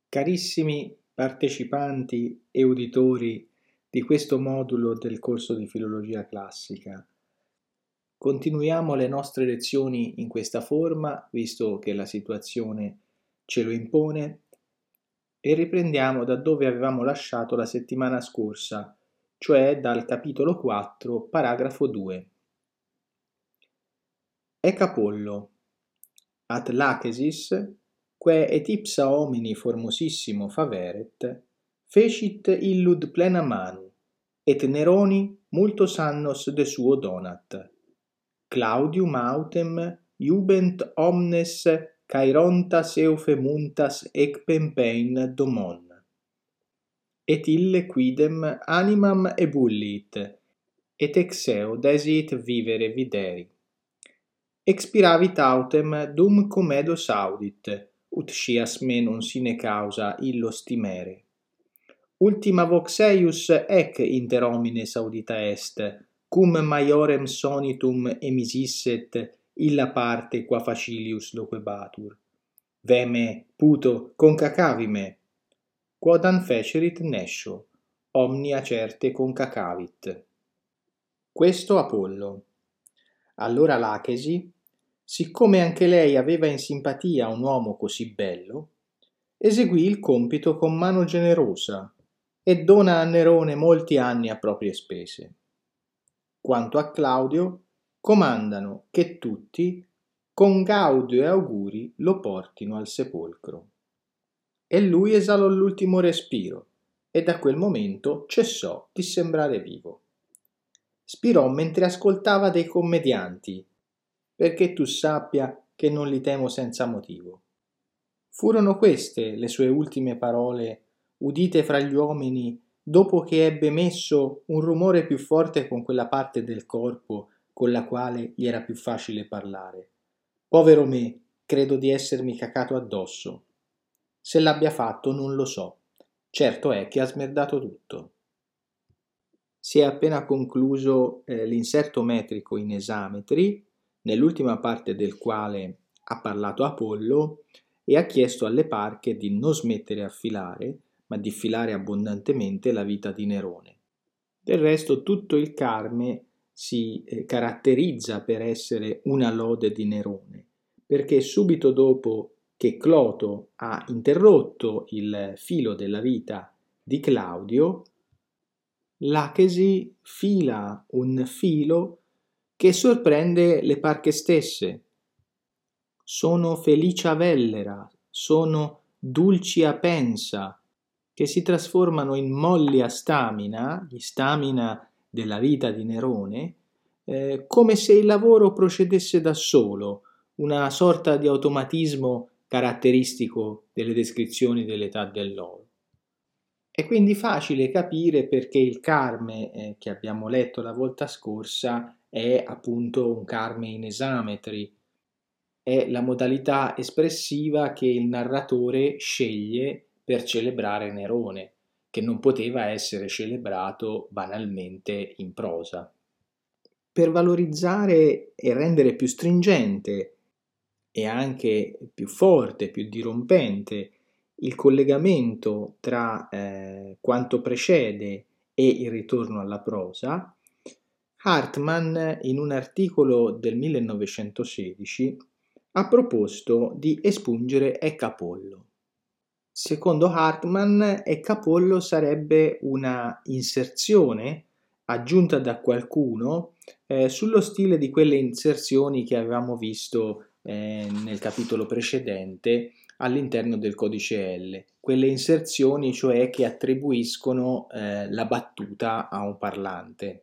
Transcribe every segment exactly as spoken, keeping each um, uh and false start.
Carissimi partecipanti e uditori di questo modulo del corso di filologia classica, continuiamo le nostre lezioni in questa forma, visto che la situazione ce lo impone, e riprendiamo da dove avevamo lasciato la settimana scorsa, cioè dal capitolo quattro, paragrafo due. Ec Apollo, at Lachesis, quae et ipsa homini formosissimo faveret, fecit illud plena manu, et Neroni multos annos de suo donat. Claudium autem iubent omnes caerontas eufemuntas ec pempein domon. Et ille quidem animam ebullit, et exeo desiit vivere videri. Expiravit autem dum comedos audit, ut scias me non sine causa illos timere. Ultima vox eius ec inter homines audita est, cum maiorem sonitum emisisset illa parte qua facilius loquebatur. Veme, puto, concacavi me. Quodam fecerit nescio, omnia certe concacavit. Questo Apollo. Allora Lachesi, siccome anche lei aveva in simpatia un uomo così bello, eseguì il compito con mano generosa e dona a Nerone molti anni a proprie spese. Quanto a Claudio, comandano che tutti, con gaudio e auguri, lo portino al sepolcro. E lui esalò l'ultimo respiro, e da quel momento cessò di sembrare vivo. Spirò mentre ascoltava dei commedianti, perché tu sappia che non li temo senza motivo. Furono queste le sue ultime parole, udite fra gli uomini, dopo che ebbe messo un rumore più forte con quella parte del corpo con la quale gli era più facile parlare. Povero me, credo di essermi cacato addosso. Se l'abbia fatto non lo so. Certo è che ha smerdato tutto. Si è appena concluso eh, l'inserto metrico in esametri, nell'ultima parte del quale ha parlato Apollo e ha chiesto alle parche di non smettere a filare, ma di filare abbondantemente la vita di Nerone. Del resto tutto il Carme si eh, caratterizza per essere una lode di Nerone, perché subito dopo che Cloto ha interrotto il filo della vita di Claudio, Lachesi fila un filo che sorprende le parche stesse. Sono felicia vellera, sono dulcia pensa, che si trasformano in mollia stamina, gli stamina della vita di Nerone, eh, come se il lavoro procedesse da solo, una sorta di automatismo caratteristico delle descrizioni dell'età dell'oro. È quindi facile capire perché il Carme eh, che abbiamo letto la volta scorsa è appunto un Carme in esametri, è la modalità espressiva che il narratore sceglie per celebrare Nerone, che non poteva essere celebrato banalmente in prosa. Per valorizzare e rendere più stringente e anche più forte, più dirompente il collegamento tra eh, quanto precede e il ritorno alla prosa, Hartmann in un articolo del millenovecentosedici ha proposto di espungere Ec Apollo. Secondo Hartmann, Ec Apollo sarebbe una inserzione aggiunta da qualcuno eh, sullo stile di quelle inserzioni che avevamo visto eh, nel capitolo precedente all'interno del codice L, quelle inserzioni cioè che attribuiscono eh, la battuta a un parlante.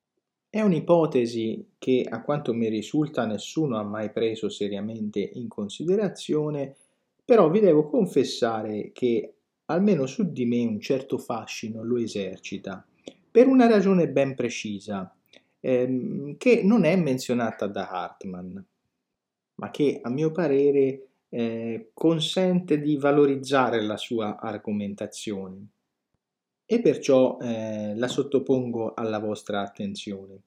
È un'ipotesi che a quanto mi risulta nessuno ha mai preso seriamente in considerazione, però vi devo confessare che almeno su di me un certo fascino lo esercita, per una ragione ben precisa, ehm, che non è menzionata da Hartmann, ma che a mio parere eh, consente di valorizzare la sua argomentazione e perciò eh, la sottopongo alla vostra attenzione.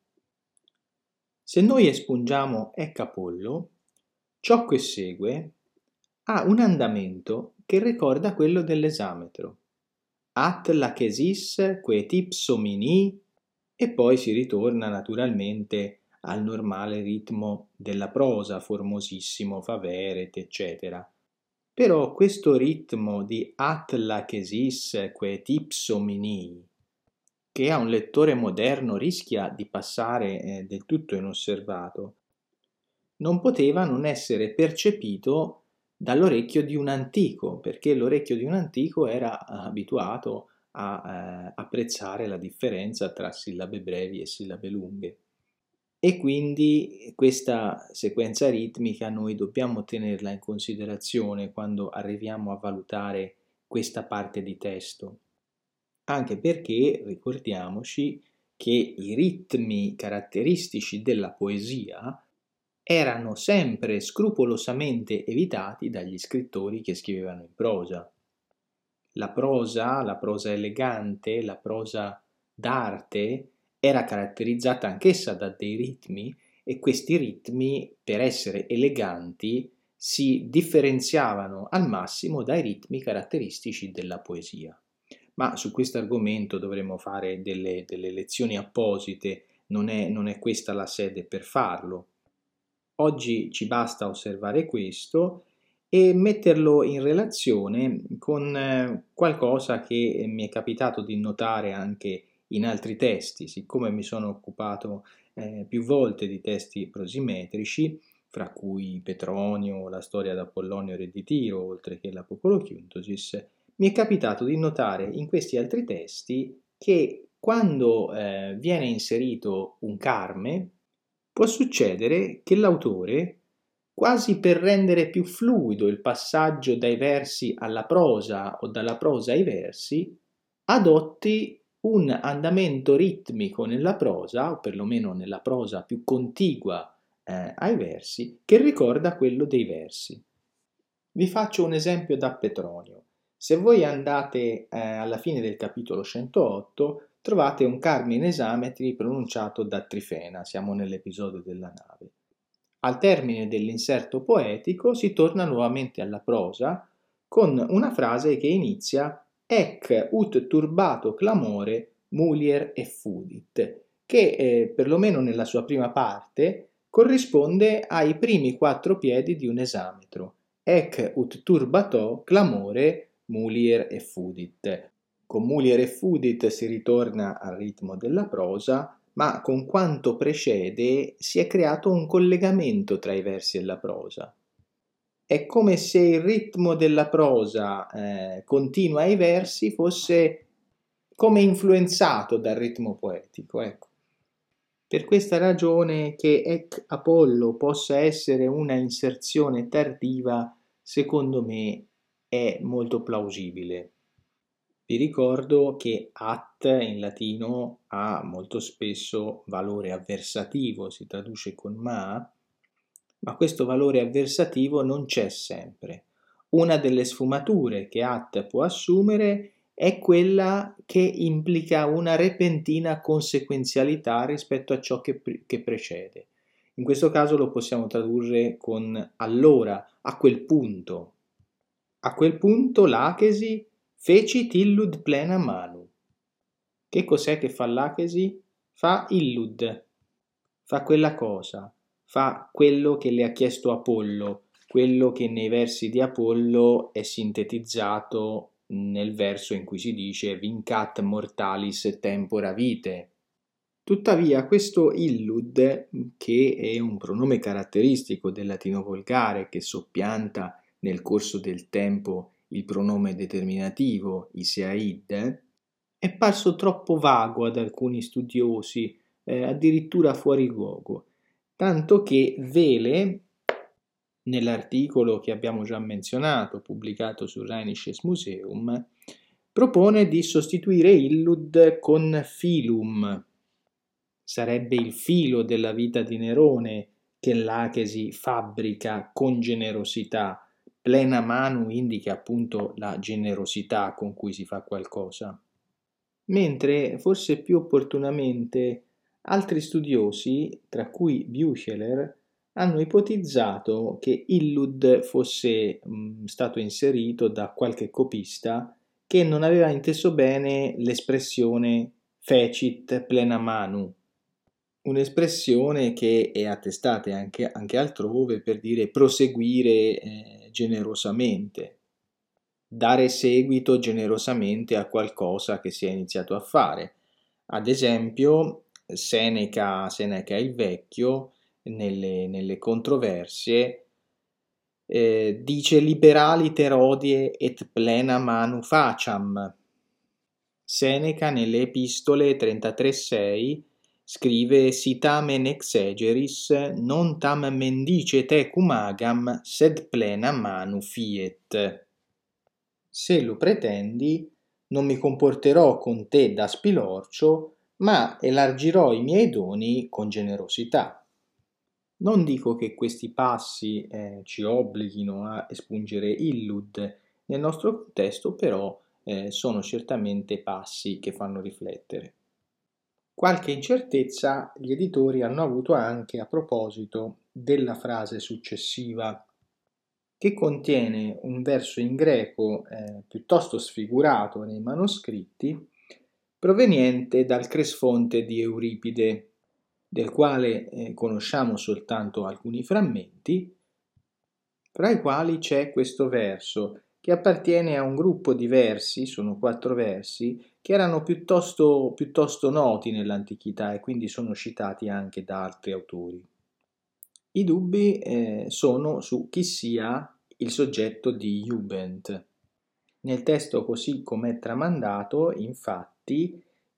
Se noi espungiamo Ec Apollo, ciò che segue ha un andamento che ricorda quello dell'esametro. At lachesis quet ipsomini, e poi si ritorna naturalmente al normale ritmo della prosa, formosissimo, faveret, eccetera. Però questo ritmo di at lachesis quet ipsomini, che a un lettore moderno rischia di passare eh, del tutto inosservato, non poteva non essere percepito dall'orecchio di un antico, perché l'orecchio di un antico era abituato a eh, apprezzare la differenza tra sillabe brevi e sillabe lunghe. E quindi questa sequenza ritmica noi dobbiamo tenerla in considerazione quando arriviamo a valutare questa parte di testo, anche perché ricordiamoci che i ritmi caratteristici della poesia erano sempre scrupolosamente evitati dagli scrittori che scrivevano in prosa. La prosa, la prosa elegante, la prosa d'arte era caratterizzata anch'essa da dei ritmi, e questi ritmi, per essere eleganti, si differenziavano al massimo dai ritmi caratteristici della poesia. Ma su questo argomento dovremmo fare delle, delle lezioni apposite, non è, non è questa la sede per farlo. Oggi ci basta osservare questo e metterlo in relazione con eh, qualcosa che mi è capitato di notare anche in altri testi, siccome mi sono occupato eh, più volte di testi prosimetrici, fra cui Petronio, la storia d'Apollonio Re di Tiro, oltre che la Popolo Chiuntosis, mi è capitato di notare in questi altri testi che quando eh, viene inserito un carme, può succedere che l'autore, quasi per rendere più fluido il passaggio dai versi alla prosa o dalla prosa ai versi, adotti un andamento ritmico nella prosa, o perlomeno nella prosa più contigua eh, ai versi, che ricorda quello dei versi. Vi faccio un esempio da Petronio. Se voi andate eh, alla fine del capitolo centootto, trovate un carmine esametri pronunciato da Trifena, siamo nell'episodio della nave. Al termine dell'inserto poetico si torna nuovamente alla prosa con una frase che inizia ec ut turbato clamore mulier effudit, che eh, perlomeno nella sua prima parte corrisponde ai primi quattro piedi di un esametro. Ec ut turbato clamore mulier effudit. Con mulier effudit si ritorna al ritmo della prosa, ma con quanto precede si è creato un collegamento tra i versi e la prosa. È come se il ritmo della prosa eh, continua ai versi fosse come influenzato dal ritmo poetico, ecco. Per questa ragione che ec Apollo possa essere una inserzione tardiva, secondo me è molto plausibile. Vi ricordo che at in latino ha molto spesso valore avversativo, si traduce con ma, ma questo valore avversativo non c'è sempre. Una delle sfumature che at può assumere è quella che implica una repentina conseguenzialità rispetto a ciò che, pre- che precede. In questo caso lo possiamo tradurre con allora, a quel punto. A quel punto l'Achesi fecit illud plena manu. Che cos'è che fa l'Achesi? Fa illud, fa quella cosa, fa quello che le ha chiesto Apollo, quello che nei versi di Apollo è sintetizzato nel verso in cui si dice vincat mortalis tempora vitae. Tuttavia questo illud, che è un pronome caratteristico del latino volgare che soppianta nel corso del tempo il pronome determinativo isaid, è parso troppo vago ad alcuni studiosi, eh, addirittura fuori luogo, tanto che Vele, nell'articolo che abbiamo già menzionato, pubblicato sul Rheinisches Museum, propone di sostituire illud con filum. Sarebbe il filo della vita di Nerone che l'Achesi fabbrica con generosità. Plena manu indica appunto la generosità con cui si fa qualcosa. Mentre, forse più opportunamente, altri studiosi, tra cui Bücheler, hanno ipotizzato che Illud fosse mh, stato inserito da qualche copista che non aveva inteso bene l'espressione fecit plena manu, un'espressione che è attestata anche, anche altrove per dire proseguire eh, generosamente, dare seguito generosamente a qualcosa che si è iniziato a fare. Ad esempio, Seneca, Seneca il Vecchio, nelle, nelle controversie, eh, dice liberaliter hodie et plena manu faciam. Seneca nelle epistole trentatré sei scrive si tamen exegeris non tam mendice tecum agam sed plena manu fiet. Se lo pretendi, non mi comporterò con te da spilorcio, ma elargirò i miei doni con generosità. Non dico che questi passi eh, ci obblighino a espungere Illud, nel nostro contesto però eh, sono certamente passi che fanno riflettere. Qualche incertezza gli editori hanno avuto anche a proposito della frase successiva, che contiene un verso in greco eh, piuttosto sfigurato nei manoscritti, proveniente dal Cresfonte di Euripide, del quale eh, conosciamo soltanto alcuni frammenti, fra i quali c'è questo verso, che appartiene a un gruppo di versi, sono quattro versi, che erano piuttosto, piuttosto noti nell'antichità e quindi sono citati anche da altri autori. I dubbi eh, sono su chi sia il soggetto di Jubent. Nel testo così come è tramandato, infatti,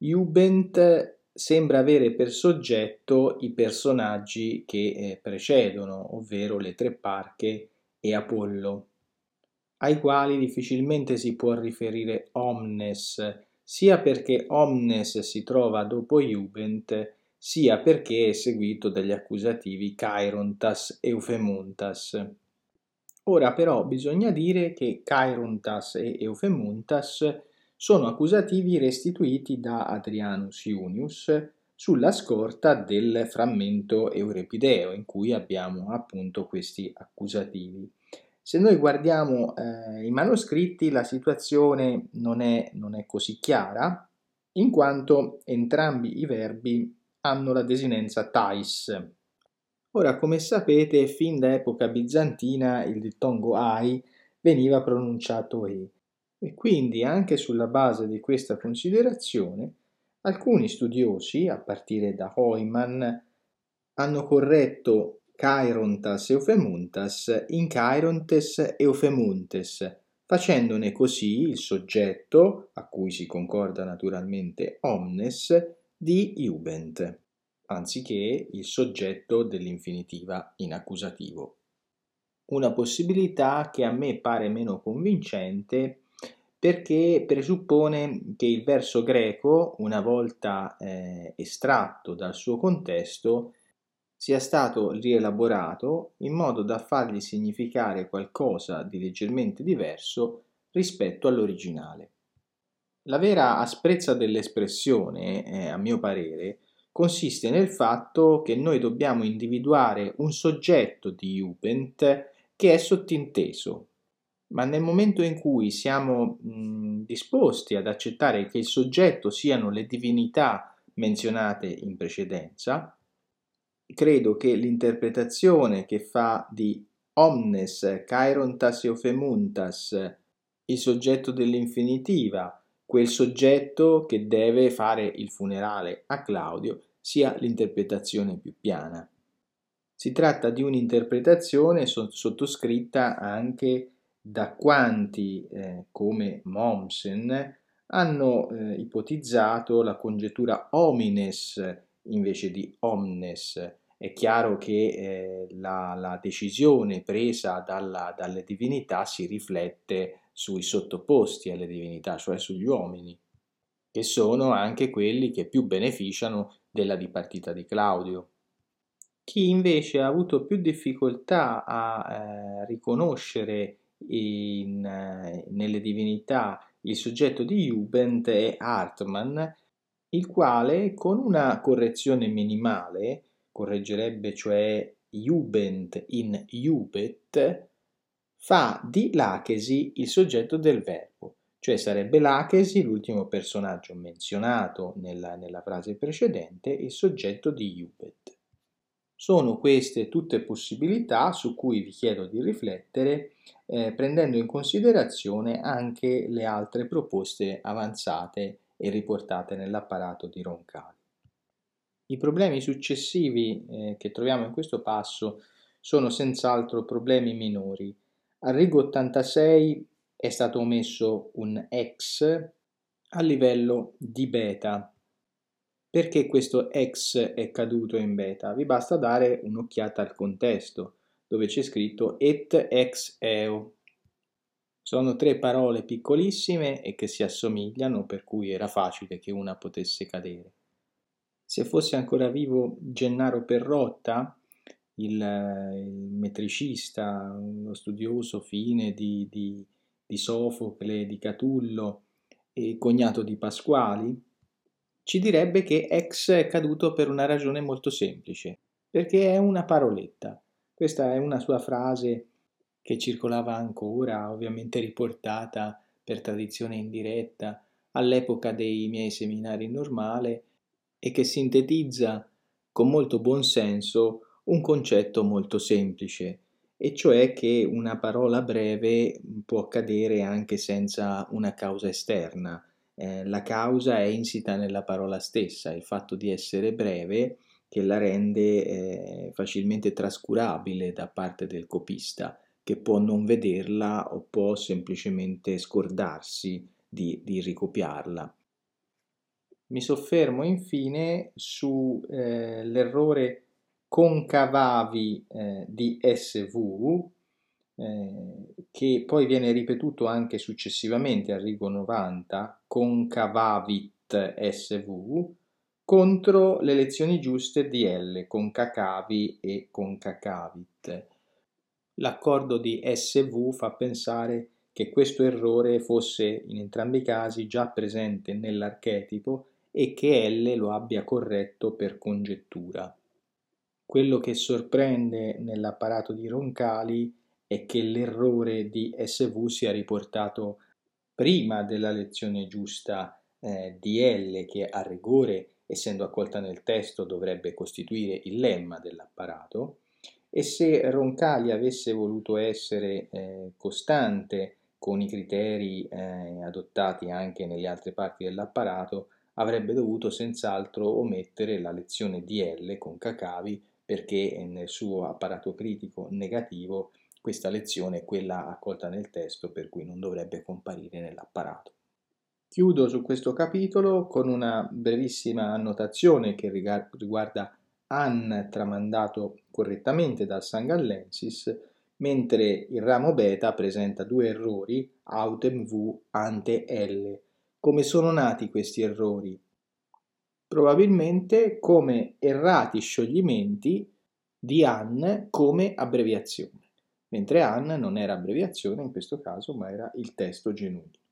Jubent sembra avere per soggetto i personaggi che eh, precedono, ovvero le tre parche e Apollo, ai quali difficilmente si può riferire omnes, sia perché omnes si trova dopo Jubent, sia perché è seguito dagli accusativi Cheirontas e Eufemuntas. Ora però bisogna dire che Cheirontas e Eufemuntas sono accusativi restituiti da Adrianus Iunius sulla scorta del frammento euripideo in cui abbiamo appunto questi accusativi. Se noi guardiamo eh, i manoscritti la situazione non è, non è così chiara, in quanto entrambi i verbi hanno la desinenza tais. Ora, come sapete, fin da epoca bizantina il dittongo ai veniva pronunciato e, e quindi anche sulla base di questa considerazione alcuni studiosi, a partire da Heumann, hanno corretto Cheirontas Eufemuntas in Cheirontes Eufemuntes, facendone così il soggetto, a cui si concorda naturalmente omnes, di Jubent, anziché il soggetto dell'infinitiva in accusativo. Una possibilità che a me pare meno convincente perché presuppone che il verso greco, una volta eh, estratto dal suo contesto, sia stato rielaborato in modo da fargli significare qualcosa di leggermente diverso rispetto all'originale. La vera asprezza dell'espressione, eh, a mio parere, consiste nel fatto che noi dobbiamo individuare un soggetto di Jubent che è sottinteso, ma nel momento in cui siamo mh, disposti ad accettare che il soggetto siano le divinità menzionate in precedenza, credo che l'interpretazione che fa di omnes Cheirontas Eufemuntas il soggetto dell'infinitiva, quel soggetto che deve fare il funerale a Claudio, sia l'interpretazione più piana. Si tratta di un'interpretazione sottoscritta anche da quanti, eh, come Mommsen, hanno eh, ipotizzato la congettura homines invece di omnes. È chiaro che eh, la, la, decisione presa dalla, dalle divinità si riflette sui sottoposti alle divinità, cioè sugli uomini, che sono anche quelli che più beneficiano della dipartita di Claudio. Chi invece ha avuto più difficoltà a eh, riconoscere in, eh, nelle divinità il soggetto di Jubent è Hartmann, il quale con una correzione minimale, correggerebbe cioè Jubent in Jubet, fa di l'achesi il soggetto del verbo, cioè sarebbe l'achesi, l'ultimo personaggio menzionato nella, nella frase precedente, il soggetto di Jubet. Sono queste tutte possibilità su cui vi chiedo di riflettere, eh, prendendo in considerazione anche le altre proposte avanzate e riportate nell'apparato di Roncalli. I problemi successivi eh, che troviamo in questo passo sono senz'altro problemi minori. Al rigo ottantasei è stato omesso un ex a livello di beta. Perché questo ex è caduto in beta? Vi basta dare un'occhiata al contesto, dove c'è scritto et ex eo. Sono tre parole piccolissime e che si assomigliano, per cui era facile che una potesse cadere. Se fosse ancora vivo Gennaro Perrotta, il, il metricista, lo studioso fine di, di, di Sofocle, di Catullo e cognato di Pasquali, ci direbbe che ex è caduto per una ragione molto semplice, perché è una paroletta. Questa è una sua frase che circolava ancora, ovviamente riportata per tradizione indiretta all'epoca dei miei seminari normale, e che sintetizza con molto buon senso un concetto molto semplice, e cioè che una parola breve può cadere anche senza una causa esterna. Eh, la causa è insita nella parola stessa, il fatto di essere breve che la rende eh, facilmente trascurabile da parte del copista, che può non vederla o può semplicemente scordarsi di, di ricopiarla. Mi soffermo infine sull'errore eh, concavavi eh, di S V, eh, che poi viene ripetuto anche successivamente al rigo novanta, concavavit S V, contro le lezioni giuste di L, concacavi e concacavit. L'accordo di S V fa pensare che questo errore fosse in entrambi i casi già presente nell'archetipo e che L lo abbia corretto per congettura. Quello che sorprende nell'apparato di Roncalli è che l'errore di S V sia riportato prima della lezione giusta eh, di L, che a rigore, essendo accolta nel testo, dovrebbe costituire il lemma dell'apparato, e se Roncalli avesse voluto essere eh, costante con i criteri eh, adottati anche nelle altre parti dell'apparato, avrebbe dovuto senz'altro omettere la lezione di L con Cacavi, perché nel suo apparato critico negativo questa lezione è quella accolta nel testo, per cui non dovrebbe comparire nell'apparato. Chiudo su questo capitolo con una brevissima annotazione che riguarda An tramandato correttamente dal Sangallensis, mentre il ramo beta presenta due errori, autem v ante L. Come sono nati questi errori? Probabilmente come errati scioglimenti di An come abbreviazione, mentre An non era abbreviazione in questo caso, ma era il testo genuino.